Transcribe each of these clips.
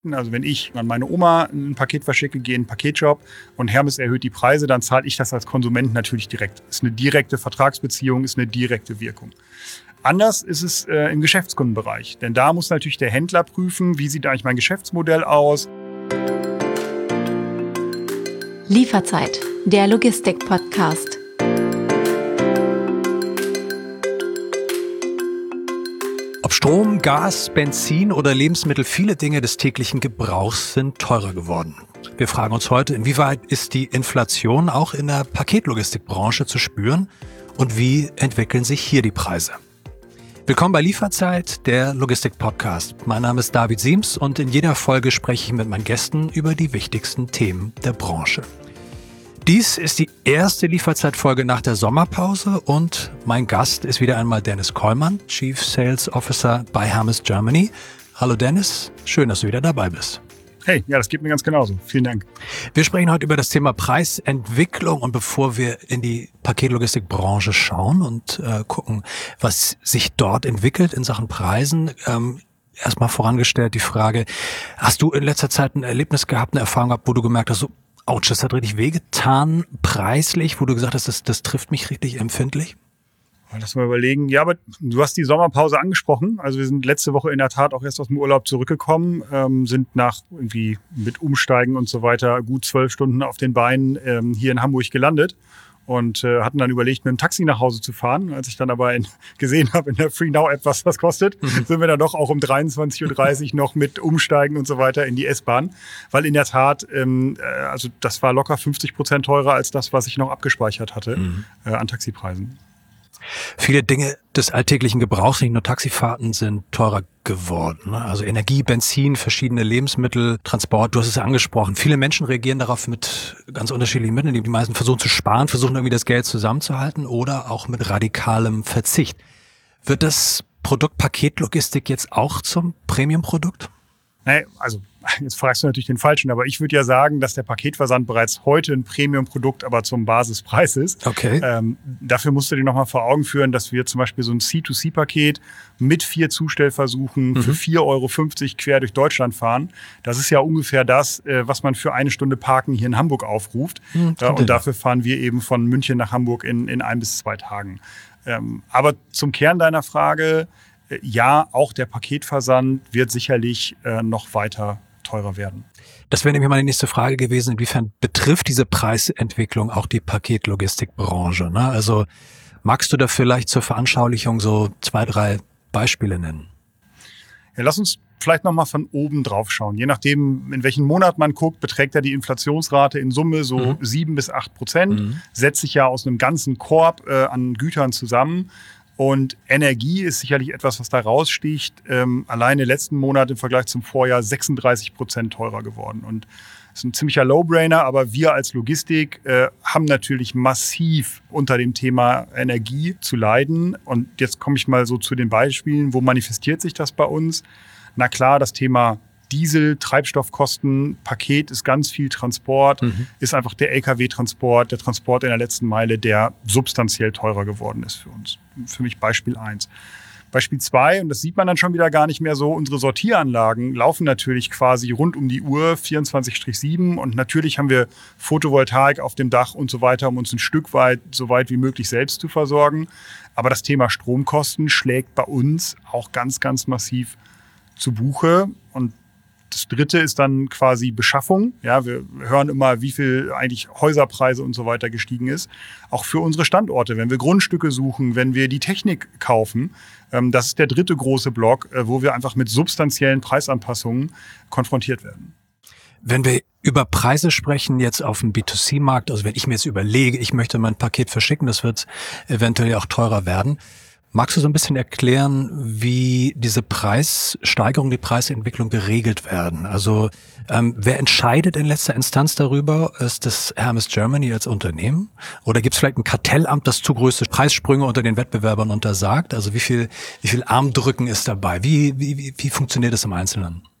Also wenn ich an meine Oma ein Paket verschicke, gehe in einen Paketshop und Hermes erhöht die Preise, dann zahle ich das als Konsument natürlich direkt. Ist eine direkte Vertragsbeziehung, ist eine direkte Wirkung. Anders ist es im Geschäftskundenbereich. Denn da muss natürlich der Händler prüfen, wie sieht eigentlich mein Geschäftsmodell aus. Lieferzeit, der Logistik-Podcast. Ob Strom, Gas, Benzin oder Lebensmittel, viele Dinge des täglichen Gebrauchs sind teurer geworden. Wir fragen uns heute, inwieweit ist die Inflation auch in der Paketlogistikbranche zu spüren und wie entwickeln sich hier die Preise? Willkommen bei Lieferzeit, der Logistik-Podcast. Mein Name ist David Siems und in jeder Folge spreche ich mit meinen Gästen über die wichtigsten Themen der Branche. Dies ist die erste Lieferzeitfolge nach der Sommerpause und mein Gast ist wieder einmal Dennis Kollmann, Chief Sales Officer bei Hermes Germany. Hallo Dennis, schön, dass du wieder dabei bist. Hey, ja, das geht mir ganz genauso. Vielen Dank. Wir sprechen heute über das Thema Preisentwicklung und bevor wir in die Paketlogistikbranche schauen und gucken, was sich dort entwickelt in Sachen Preisen, erstmal vorangestellt die Frage, hast du in letzter Zeit ein Erlebnis gehabt, eine Erfahrung gehabt, wo du gemerkt hast, so, ouch, das hat richtig wehgetan, preislich, wo du gesagt hast, das trifft mich richtig empfindlich? Lass mal überlegen. Ja, aber du hast die Sommerpause angesprochen. Also wir sind letzte Woche in der Tat auch erst aus dem Urlaub zurückgekommen, sind nach irgendwie mit Umsteigen und so weiter gut 12 Stunden auf den Beinen hier in Hamburg gelandet und hatten dann überlegt, mit dem Taxi nach Hause zu fahren. Als ich dann aber gesehen habe in der FreeNow-App, was das kostet, sind wir dann doch auch um 23.30 Uhr noch mit Umsteigen und so weiter in die S-Bahn. Weil in der Tat, also das war locker 50% teurer als das, was ich noch abgespeichert hatte an Taxipreisen. Viele Dinge des alltäglichen Gebrauchs, nicht nur Taxifahrten, sind teurer geworden. Also Energie, Benzin, verschiedene Lebensmittel, Transport, du hast es ja angesprochen. Viele Menschen reagieren darauf mit ganz unterschiedlichen Mitteln. Die meisten versuchen zu sparen, versuchen irgendwie das Geld zusammenzuhalten oder auch mit radikalem Verzicht. Wird das Produkt Paketlogistik jetzt auch zum Premium-Produkt? Nee, also jetzt fragst du natürlich den Falschen, aber ich würde ja sagen, dass der Paketversand bereits heute ein Premium-Produkt, aber zum Basispreis ist. Okay. Dafür musst du dir nochmal vor Augen führen, dass wir zum Beispiel so ein C2C-Paket mit 4 Zustellversuchen für 4,50 € quer durch Deutschland fahren. Das ist ja ungefähr das, was man für eine Stunde Parken hier in Hamburg aufruft. Und dafür fahren wir eben von München nach Hamburg in 1 bis 2 Tagen. Aber zum Kern deiner Frage, ja, auch der Paketversand wird sicherlich noch weiter teurer werden. Das wäre nämlich meine nächste Frage gewesen. Inwiefern betrifft diese Preisentwicklung auch die Paketlogistikbranche? Ne? Also magst du da vielleicht zur Veranschaulichung so 2, 3 Beispiele nennen? Ja, lass uns vielleicht nochmal von oben drauf schauen. Je nachdem, in welchen Monat man guckt, beträgt ja die Inflationsrate in Summe so 7 bis 8%. Setzt sich ja aus einem ganzen Korb an Gütern zusammen. Und Energie ist sicherlich etwas, was da raussticht. Alleine letzten Monat im Vergleich zum Vorjahr 36% teurer geworden. Und das ist ein ziemlicher No-Brainer, aber wir als Logistik haben natürlich massiv unter dem Thema Energie zu leiden. Und jetzt komme ich mal so zu den Beispielen. Wo manifestiert sich das bei uns? Na klar, das Thema Diesel, Treibstoffkosten, Paket ist ganz viel Transport, ist einfach der Lkw-Transport, der Transport in der letzten Meile, der substanziell teurer geworden ist für uns. Für mich Beispiel 1. Beispiel 2, und das sieht man dann schon wieder gar nicht mehr so, unsere Sortieranlagen laufen natürlich quasi rund um die Uhr 24/7 und natürlich haben wir Photovoltaik auf dem Dach und so weiter, um uns ein Stück weit, so weit wie möglich selbst zu versorgen. Aber das Thema Stromkosten schlägt bei uns auch ganz, ganz massiv zu Buche. Und das dritte ist dann quasi Beschaffung. Ja, wir hören immer, wie viel eigentlich Häuserpreise und so weiter gestiegen ist. Auch für unsere Standorte, wenn wir Grundstücke suchen, wenn wir die Technik kaufen. Das ist der dritte große Block, wo wir einfach mit substanziellen Preisanpassungen konfrontiert werden. Wenn wir über Preise sprechen, jetzt auf dem B2C-Markt, also wenn ich mir jetzt überlege, ich möchte mein Paket verschicken, das wird eventuell auch teurer werden. Magst du so ein bisschen erklären, wie diese Preissteigerung, die Preisentwicklung geregelt werden? Also wer entscheidet in letzter Instanz darüber? Ist das Hermes Germany als Unternehmen? Oder gibt es vielleicht ein Kartellamt, das zu größte Preissprünge unter den Wettbewerbern untersagt? Also wie viel Armdrücken ist dabei? Wie funktioniert das im Einzelnen?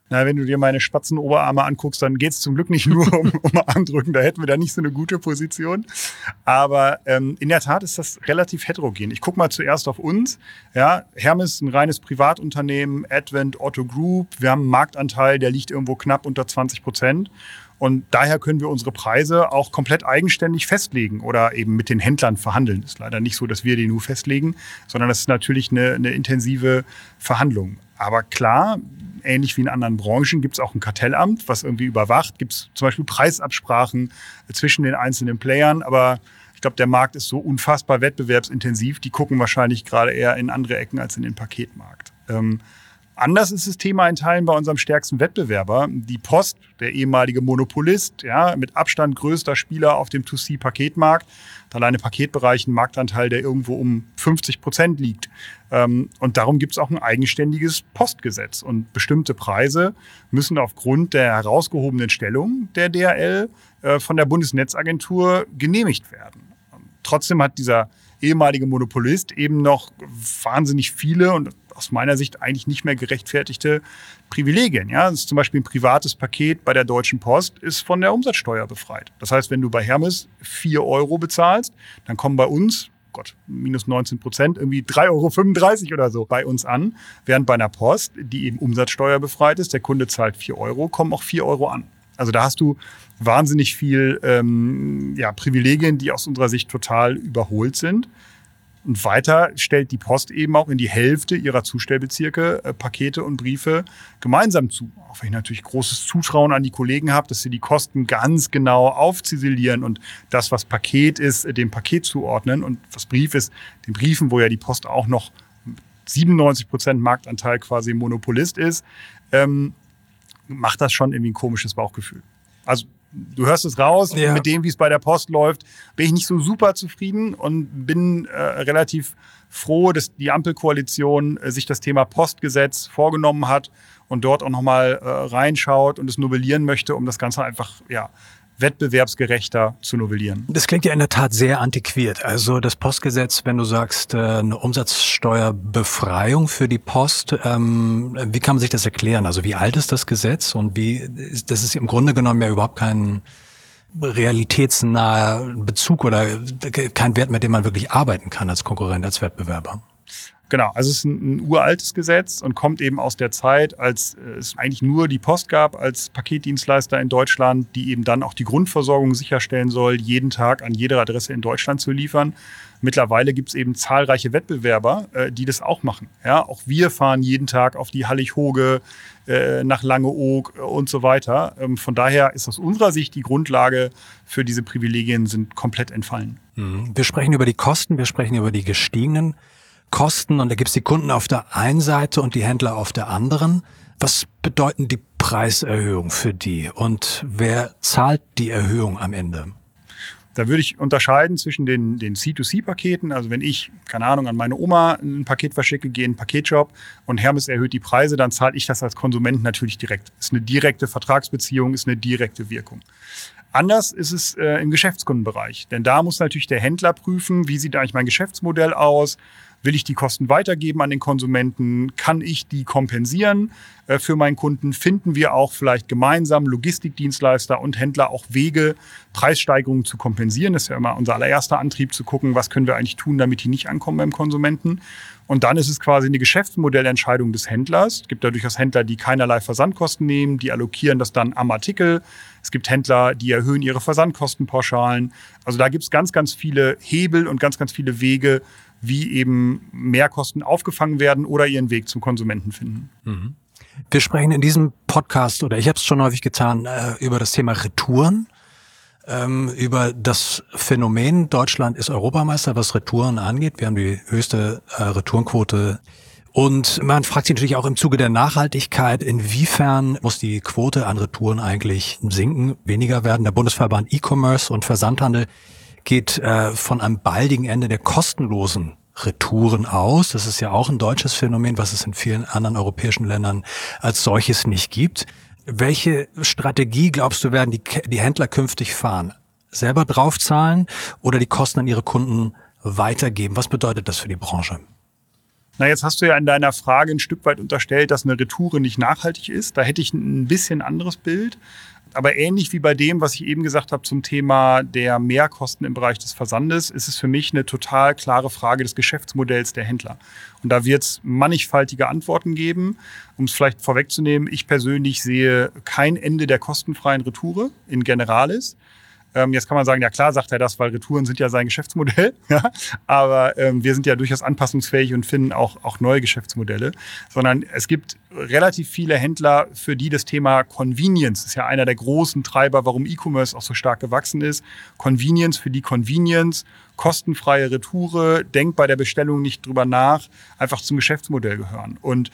Na, wenn du dir meine Spatzenoberarme anguckst, dann geht es zum Glück nicht nur um Armdrücken. Da hätten wir da nicht so eine gute Position. Aber in der Tat ist das relativ heterogen. Ich gucke mal zuerst auf uns. Ja, Hermes, ein reines Privatunternehmen, Advent, Otto Group. Wir haben einen Marktanteil, der liegt irgendwo knapp unter 20%. Und daher können wir unsere Preise auch komplett eigenständig festlegen oder eben mit den Händlern verhandeln. Es ist leider nicht so, dass wir die nur festlegen, sondern das ist natürlich eine intensive Verhandlung. Aber klar, ähnlich wie in anderen Branchen gibt es auch ein Kartellamt, was irgendwie überwacht. Gibt es zum Beispiel Preisabsprachen zwischen den einzelnen Playern. Aber ich glaube, der Markt ist so unfassbar wettbewerbsintensiv. Die gucken wahrscheinlich gerade eher in andere Ecken als in den Paketmarkt. Anders ist das Thema in Teilen bei unserem stärksten Wettbewerber. Die Post, der ehemalige Monopolist, ja, mit Abstand größter Spieler auf dem 2C-Paketmarkt. Alleine Paketbereich ein Marktanteil, der irgendwo um 50% liegt. Und darum gibt es auch ein eigenständiges Postgesetz. Und bestimmte Preise müssen aufgrund der herausgehobenen Stellung der DHL von der Bundesnetzagentur genehmigt werden. Trotzdem hat dieser ehemalige Monopolist eben noch wahnsinnig viele und aus meiner Sicht eigentlich nicht mehr gerechtfertigte Privilegien. Ja, das ist zum Beispiel ein privates Paket bei der Deutschen Post ist von der Umsatzsteuer befreit. Das heißt, wenn du bei Hermes 4 € bezahlst, dann kommen bei uns, minus 19%, irgendwie 3,35 € oder so bei uns an. Während bei einer Post, die eben Umsatzsteuer befreit ist, der Kunde zahlt 4 €, kommen auch 4 € an. Also da hast du wahnsinnig viel Privilegien, die aus unserer Sicht total überholt sind. Und weiter stellt die Post eben auch in die Hälfte ihrer Zustellbezirke Pakete und Briefe gemeinsam zu. Auch wenn ich natürlich großes Zutrauen an die Kollegen habe, dass sie die Kosten ganz genau aufziselieren und das, was Paket ist, dem Paket zuordnen und was Brief ist, den Briefen, wo ja die Post auch noch 97% Marktanteil quasi Monopolist ist, macht das schon irgendwie ein komisches Bauchgefühl. Also du hörst es raus, ja. Mit dem, wie es bei der Post läuft, bin ich nicht so super zufrieden und bin relativ froh, dass die Ampelkoalition sich das Thema Postgesetz vorgenommen hat und dort auch nochmal reinschaut und es novellieren möchte, um das Ganze einfach wettbewerbsgerechter zu novellieren. Das klingt ja in der Tat sehr antiquiert. Also das Postgesetz, wenn du sagst, eine Umsatzsteuerbefreiung für die Post, wie kann man sich das erklären? Also wie alt ist das Gesetz und das ist im Grunde genommen ja überhaupt kein realitätsnaher Bezug oder kein Wert, mit dem man wirklich arbeiten kann als Konkurrent, als Wettbewerber. Genau, also es ist ein uraltes Gesetz und kommt eben aus der Zeit, als es eigentlich nur die Post gab als Paketdienstleister in Deutschland, die eben dann auch die Grundversorgung sicherstellen soll, jeden Tag an jeder Adresse in Deutschland zu liefern. Mittlerweile gibt es eben zahlreiche Wettbewerber, die das auch machen. Ja, auch wir fahren jeden Tag auf die Hallig-Hoge, nach Langeoog und so weiter. Von daher ist aus unserer Sicht die Grundlage für diese Privilegien sind komplett entfallen. Wir sprechen über die Kosten, wir sprechen über die gestiegenen Kosten und da gibt es die Kunden auf der einen Seite und die Händler auf der anderen. Was bedeuten die Preiserhöhungen für die und wer zahlt die Erhöhung am Ende? Da würde ich unterscheiden zwischen den C2C-Paketen, also wenn ich, keine Ahnung, an meine Oma ein Paket verschicke, gehe in einen Paketshop und Hermes erhöht die Preise, dann zahle ich das als Konsument natürlich direkt. Ist eine direkte Vertragsbeziehung, ist eine direkte Wirkung. Anders ist es im Geschäftskundenbereich, denn da muss natürlich der Händler prüfen, wie sieht eigentlich mein Geschäftsmodell aus. Will ich die Kosten weitergeben an den Konsumenten? Kann ich die kompensieren für meinen Kunden? Finden wir auch vielleicht gemeinsam Logistikdienstleister und Händler auch Wege, Preissteigerungen zu kompensieren? Das ist ja immer unser allererster Antrieb, zu gucken, was können wir eigentlich tun, damit die nicht ankommen beim Konsumenten. Und dann ist es quasi eine Geschäftsmodellentscheidung des Händlers. Es gibt da durchaus Händler, die keinerlei Versandkosten nehmen, die allokieren das dann am Artikel. Es gibt Händler, die erhöhen ihre Versandkostenpauschalen. Also da gibt es ganz, ganz viele Hebel und ganz, ganz viele Wege, wie eben Mehrkosten aufgefangen werden oder ihren Weg zum Konsumenten finden. Mhm. Wir sprechen in diesem Podcast, oder ich habe es schon häufig getan, über das Thema Retouren, über das Phänomen, Deutschland ist Europameister, was Retouren angeht. Wir haben die höchste Retourenquote. Und man fragt sich natürlich auch im Zuge der Nachhaltigkeit, inwiefern muss die Quote an Retouren eigentlich sinken, weniger werden. Der Bundesverband E-Commerce und Versandhandel geht von einem baldigen Ende der kostenlosen Retouren aus. Das ist ja auch ein deutsches Phänomen, was es in vielen anderen europäischen Ländern als solches nicht gibt. Welche Strategie, glaubst du, werden die Händler künftig fahren? Selber draufzahlen oder die Kosten an ihre Kunden weitergeben? Was bedeutet das für die Branche? Na, jetzt hast du ja in deiner Frage ein Stück weit unterstellt, dass eine Retoure nicht nachhaltig ist. Da hätte ich ein bisschen anderes Bild. Aber ähnlich wie bei dem, was ich eben gesagt habe zum Thema der Mehrkosten im Bereich des Versandes, ist es für mich eine total klare Frage des Geschäftsmodells der Händler. Und da wird es mannigfaltige Antworten geben. Um es vielleicht vorwegzunehmen, ich persönlich sehe kein Ende der kostenfreien Retoure in Generalis. Jetzt kann man sagen, ja klar, sagt er das, weil Retouren sind ja sein Geschäftsmodell. Ja? Aber wir sind ja durchaus anpassungsfähig und finden auch neue Geschäftsmodelle. Sondern es gibt relativ viele Händler, für die das Thema Convenience ist ja einer der großen Treiber, warum E-Commerce auch so stark gewachsen ist. Convenience für die Convenience, kostenfreie Retoure, denk bei der Bestellung nicht drüber nach, einfach zum Geschäftsmodell gehören. Und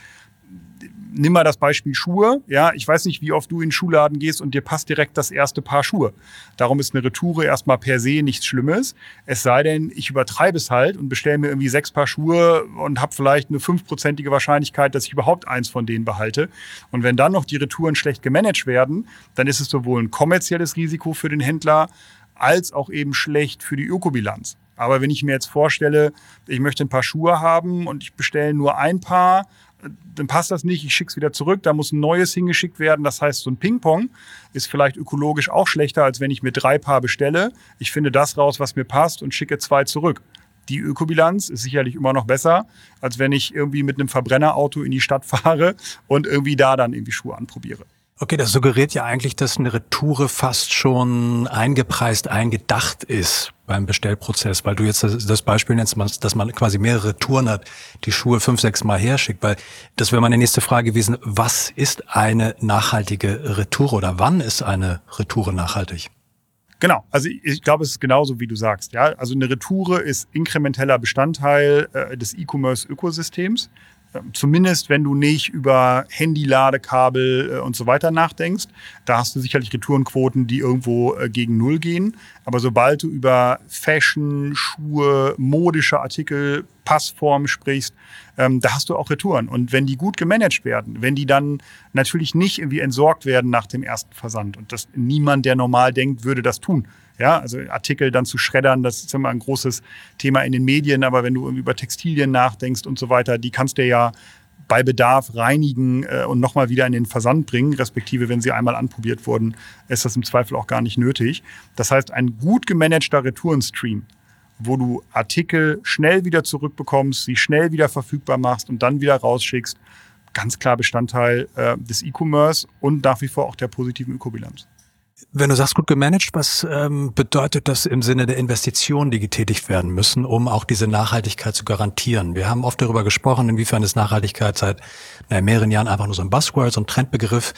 nimm mal das Beispiel Schuhe. Ja, ich weiß nicht, wie oft du in den Schuhladen gehst und dir passt direkt das erste Paar Schuhe. Darum ist eine Retoure erstmal per se nichts Schlimmes. Es sei denn, ich übertreibe es halt und bestelle mir irgendwie 6 Paar Schuhe und habe vielleicht eine 5%ige Wahrscheinlichkeit, dass ich überhaupt eins von denen behalte. Und wenn dann noch die Retouren schlecht gemanagt werden, dann ist es sowohl ein kommerzielles Risiko für den Händler als auch eben schlecht für die Ökobilanz. Aber wenn ich mir jetzt vorstelle, ich möchte ein paar Schuhe haben und ich bestelle nur ein Paar, dann passt das nicht, ich schicke es wieder zurück, da muss ein neues hingeschickt werden. Das heißt, so ein Ping-Pong ist vielleicht ökologisch auch schlechter, als wenn ich mir 3 Paar bestelle. Ich finde das raus, was mir passt und schicke 2 zurück. Die Ökobilanz ist sicherlich immer noch besser, als wenn ich irgendwie mit einem Verbrennerauto in die Stadt fahre und irgendwie da dann irgendwie Schuhe anprobiere. Okay, das suggeriert ja eigentlich, dass eine Retoure fast schon eingepreist, eingedacht ist beim Bestellprozess, weil du jetzt das Beispiel nennst, dass man quasi mehrere Retouren hat, die Schuhe 5, 6 Mal herschickt, weil das wäre meine nächste Frage gewesen, was ist eine nachhaltige Retoure oder wann ist eine Retoure nachhaltig? Genau, also ich glaube, es ist genauso, wie du sagst. Ja? Also eine Retoure ist inkrementeller Bestandteil des E-Commerce-Ökosystems. Zumindest, wenn du nicht über Handy-Ladekabel und so weiter nachdenkst. Da hast du sicherlich Retourenquoten, die irgendwo gegen Null gehen. Aber sobald du über Fashion, Schuhe, modische Artikel, Passform sprichst, da hast du auch Retouren. Und wenn die gut gemanagt werden, wenn die dann natürlich nicht irgendwie entsorgt werden nach dem ersten Versand und das niemand, der normal denkt, würde das tun. Ja, also Artikel dann zu schreddern, das ist immer ein großes Thema in den Medien. Aber wenn du irgendwie über Textilien nachdenkst und so weiter, die kannst du ja bei Bedarf reinigen und nochmal wieder in den Versand bringen. Respektive, wenn sie einmal anprobiert wurden, ist das im Zweifel auch gar nicht nötig. Das heißt, ein gut gemanagter Retourenstream, wo du Artikel schnell wieder zurückbekommst, sie schnell wieder verfügbar machst und dann wieder rausschickst, ganz klar Bestandteil des E-Commerce und nach wie vor auch der positiven Ökobilanz. Wenn du sagst, gut gemanagt, was bedeutet das im Sinne der Investitionen, die getätigt werden müssen, um auch diese Nachhaltigkeit zu garantieren? Wir haben oft darüber gesprochen, inwiefern ist Nachhaltigkeit seit mehreren Jahren einfach nur so ein Buzzword, so ein Trendbegriff.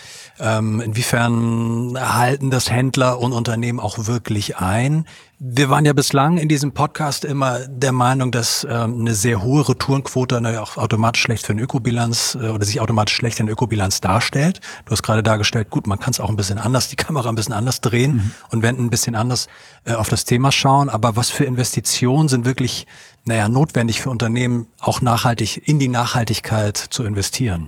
Inwiefern halten das Händler und Unternehmen auch wirklich ein? Wir waren ja bislang in diesem Podcast immer der Meinung, dass eine sehr hohe Retourenquote auch automatisch schlecht für eine Ökobilanz oder sich automatisch schlecht in der Ökobilanz darstellt. Du hast gerade dargestellt, gut, man kann es auch ein bisschen anders, die Kamera ein bisschen anders drehen und ein bisschen anders auf das Thema schauen. Aber was für Investitionen sind wirklich notwendig für Unternehmen, auch nachhaltig in die Nachhaltigkeit zu investieren?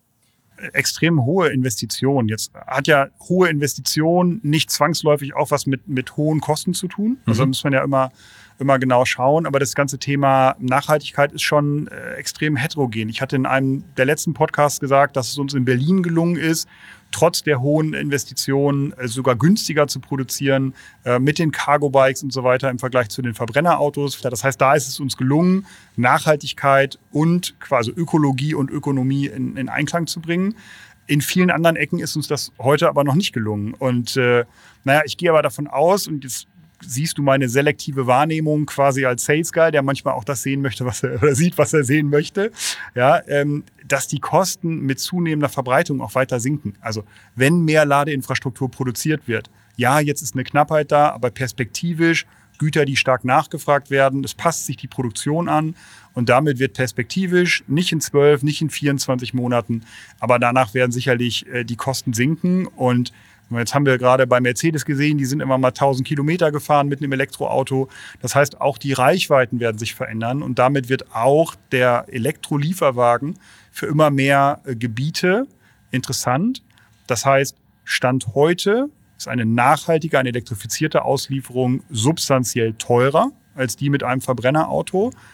Extrem hohe Investitionen. Jetzt hat ja hohe Investitionen nicht zwangsläufig auch was mit hohen Kosten zu tun. Also muss man ja immer genau schauen. Aber das ganze Thema Nachhaltigkeit ist schon extrem heterogen. Ich hatte in einem der letzten Podcasts gesagt, dass es uns in Berlin gelungen ist, trotz der hohen Investitionen sogar günstiger zu produzieren mit den Cargo-Bikes und so weiter im Vergleich zu den Verbrennerautos. Das heißt, da ist es uns gelungen, Nachhaltigkeit und quasi Ökologie und Ökonomie in Einklang zu bringen. In vielen anderen Ecken ist uns das heute aber noch nicht gelungen. Und ich gehe aber davon aus, und jetzt siehst du meine selektive Wahrnehmung quasi als Sales Guy, der manchmal auch das sehen möchte, was er sehen möchte, ja, dass die Kosten mit zunehmender Verbreitung auch weiter sinken. Also wenn mehr Ladeinfrastruktur produziert wird, ja, jetzt ist eine Knappheit da, aber perspektivisch Güter, die stark nachgefragt werden, es passt sich die Produktion an und damit wird perspektivisch nicht in 12, nicht in 24 Monaten, aber danach werden sicherlich die Kosten sinken. Und jetzt haben wir gerade bei Mercedes gesehen, die sind immer mal 1000 Kilometer gefahren mit einem Elektroauto. Das heißt, auch die Reichweiten werden sich verändern und damit wird auch der Elektrolieferwagen für immer mehr Gebiete interessant. Das heißt, Stand heute ist eine nachhaltige, eine elektrifizierte Auslieferung substanziell teurer als die mit einem Verbrennerauto.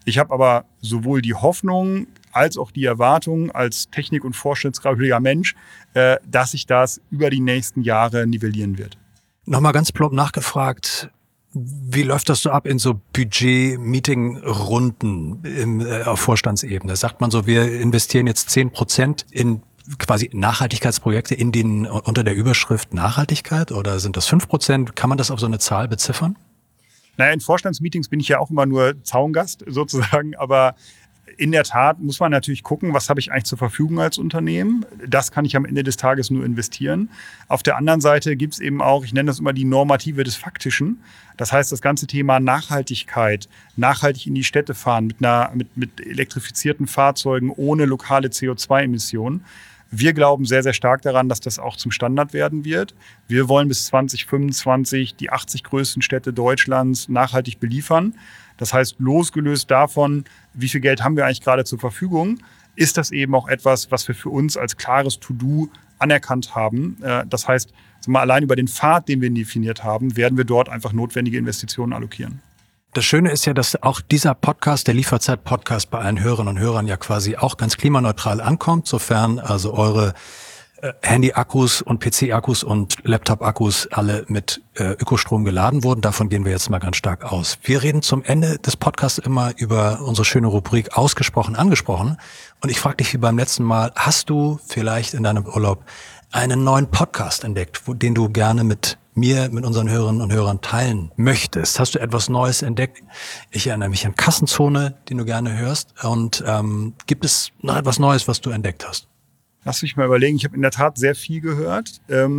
Ich habe aber sowohl die Hoffnung als auch die Erwartung als technik- und fortschrittsfreudiger Mensch, dass sich das über die nächsten Jahre nivellieren wird. Nochmal ganz plump nachgefragt, wie läuft das so ab in so Budget-Meeting-Runden auf Vorstandsebene? Sagt man so, wir investieren jetzt 10% in quasi Nachhaltigkeitsprojekte unter der Überschrift Nachhaltigkeit oder sind das 5%? Kann man das auf so eine Zahl beziffern? Naja, in Vorstandsmeetings bin ich ja auch immer nur Zaungast sozusagen, aber in der Tat muss man natürlich gucken, was habe ich eigentlich zur Verfügung als Unternehmen. Das kann ich am Ende des Tages nur investieren. Auf der anderen Seite gibt es eben auch, ich nenne das immer die Normative des Faktischen. Das heißt, das ganze Thema Nachhaltigkeit, nachhaltig in die Städte fahren mit elektrifizierten Fahrzeugen ohne lokale CO2-Emissionen. Wir glauben sehr, sehr stark daran, dass das auch zum Standard werden wird. Wir wollen bis 2025 die 80 größten Städte Deutschlands nachhaltig beliefern. Das heißt, losgelöst davon, wie viel Geld haben wir eigentlich gerade zur Verfügung, ist das eben auch etwas, was wir für uns als klares To-Do anerkannt haben. Das heißt, allein über den Pfad, den wir definiert haben, werden wir dort einfach notwendige Investitionen allokieren. Das Schöne ist ja, dass auch dieser Podcast, der Lieferzeit-Podcast, bei allen Hörerinnen und Hörern ja quasi auch ganz klimaneutral ankommt, sofern also eure Handy-Akkus und PC-Akkus und Laptop-Akkus alle mit Ökostrom geladen wurden. Davon gehen wir jetzt mal ganz stark aus. Wir reden zum Ende des Podcasts immer über unsere schöne Rubrik Ausgesprochen, angesprochen. Und ich frage dich wie beim letzten Mal, hast du vielleicht in deinem Urlaub einen neuen Podcast entdeckt, den du gerne mit mir, mit unseren Hörerinnen und Hörern teilen möchtest? Hast du etwas Neues entdeckt? Ich erinnere mich an Kassenzone, den du gerne hörst. Und gibt es noch etwas Neues, was du entdeckt hast? Lass mich mal überlegen. Ich habe in der Tat sehr viel gehört.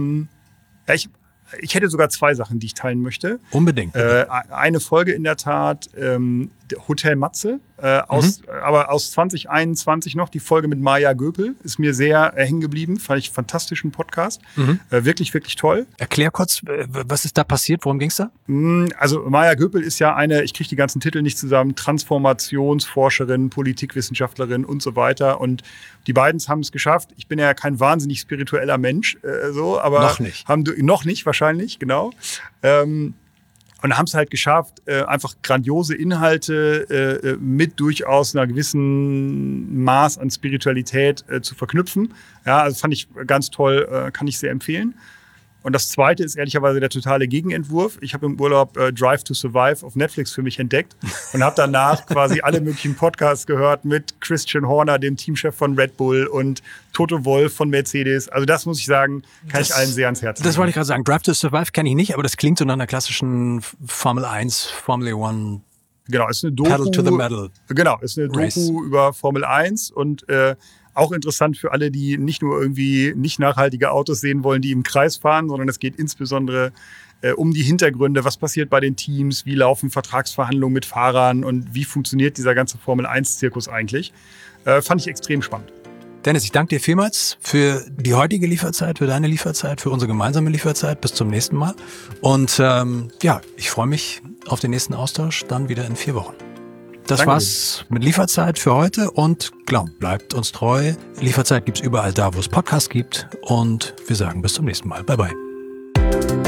Ich hätte sogar 2 Sachen, die ich teilen möchte. Unbedingt. Eine Folge in der Tat, Hotel Matze, aber aus 2021 noch, die Folge mit Maja Göpel, ist mir sehr hängen geblieben. Fand ich einen fantastischen Podcast. Wirklich, wirklich toll. Erklär kurz, was ist da passiert? Worum ging's da? Also Maja Göpel ist ja ich kriege die ganzen Titel nicht zusammen, Transformationsforscherin, Politikwissenschaftlerin und so weiter. Und die beiden haben es geschafft. Ich bin ja kein wahnsinnig spiritueller Mensch, aber noch nicht. Noch nicht wahrscheinlich, genau. Und haben es halt geschafft, einfach grandiose Inhalte mit durchaus einer gewissen Maß an Spiritualität zu verknüpfen. Ja, also fand ich ganz toll, kann ich sehr empfehlen. Und das Zweite ist ehrlicherweise der totale Gegenentwurf. Ich habe im Urlaub Drive to Survive auf Netflix für mich entdeckt und habe danach quasi alle möglichen Podcasts gehört mit Christian Horner, dem Teamchef von Red Bull, und Toto Wolff von Mercedes. Also das muss ich sagen, kann ich allen sehr ans Herz legen. Das wollte ich gerade sagen. Drive to Survive kenne ich nicht, aber das klingt so nach einer klassischen Formel 1, Formel 1. Genau, ist eine Doku. Pedal to the Metal. Genau, ist eine Race. Doku über Formel 1 und auch interessant für alle, die nicht nur irgendwie nicht nachhaltige Autos sehen wollen, die im Kreis fahren, sondern es geht insbesondere um die Hintergründe. Was passiert bei den Teams? Wie laufen Vertragsverhandlungen mit Fahrern? Und wie funktioniert dieser ganze Formel-1-Zirkus eigentlich? Fand ich extrem spannend. Dennis, ich danke dir vielmals für die heutige Lieferzeit, für deine Lieferzeit, für unsere gemeinsame Lieferzeit. Bis zum nächsten Mal. Und ich freue mich auf den nächsten Austausch, dann wieder in 4 Wochen. Das Danke war's mit Lieferzeit für heute und bleibt uns treu. Lieferzeit gibt's überall da, wo es Podcasts gibt und wir sagen bis zum nächsten Mal. Bye bye.